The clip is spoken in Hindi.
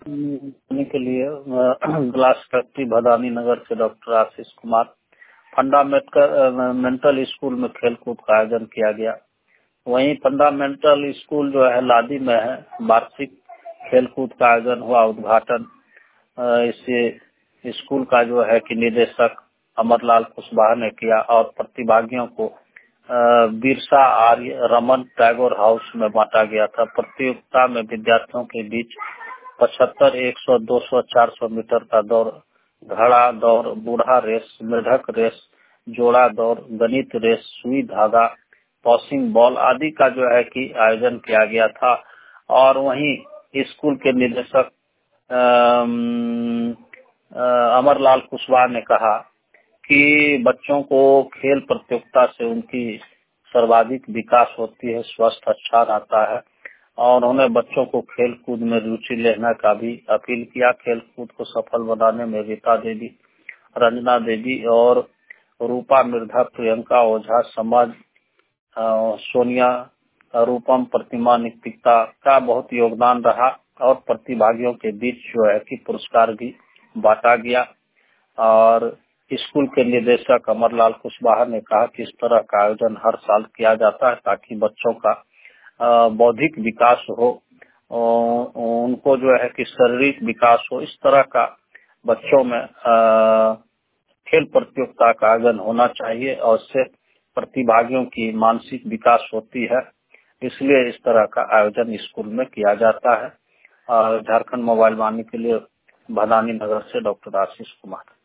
करने के लिए ग्लास फैक्ट्री भदानी नगर से doctor Ashish Kumar fundamental school में खेलकूद का आयोजन किया गया। वहीं फंडामेंटल स्कूल जो है लादी में है, वार्षिक खेलकूद का आयोजन हुआ। उद्घाटन इस स्कूल का जो है कि निदेशक अमरलाल कुशवाहा ने किया और प्रतिभागियों को बिरसा आर्य रमन टैगोर हाउस में बांटा गया था। प्रतियोगिता में विद्यार्थियों के बीच 75, 100, 200, 400 मीटर का दौड़, घड़ा दौड़, बूढ़ा रेस, मेढक रेस, जोड़ा दौड़, गणित रेस, सुई धागा, पासिंग बॉल आदि का जो है कि आयोजन किया गया था। और वहीं स्कूल के निदेशक अमरलाल कुशवाहा ने कहा कि बच्चों को खेल प्रतियोगिता से उनकी सर्वाधिक विकास होती है, स्वास्थ्य अच्छा रहता है और उन्हें बच्चों को खेल कूद में रुचि लेने का भी अपील किया। खेल कूद को सफल बनाने में रीता देवी, रंजना देवी और रूपा मिर्धा, प्रियंका ओझा, समाज सोनिया, रूपम, प्रतिमा नितिका का बहुत योगदान रहा और प्रतिभागियों के बीच जो है कि पुरस्कार भी बांटा गया। और स्कूल के निदेशक अमरलाल कुशवाहा ने कहा कि इस तरह का आयोजन हर साल किया जाता है ताकि बच्चों का बौद्धिक विकास हो, उनको जो है कि शारीरिक विकास हो। इस तरह का बच्चों में खेल प्रतियोगिता का आयोजन होना चाहिए और इससे प्रतिभागियों की मानसिक विकास होती है। इसलिए इस तरह का आयोजन स्कूल में किया जाता है। झारखंड मोबाइल वाणी के लिए भदानी नगर से डॉक्टर आशीष कुमार।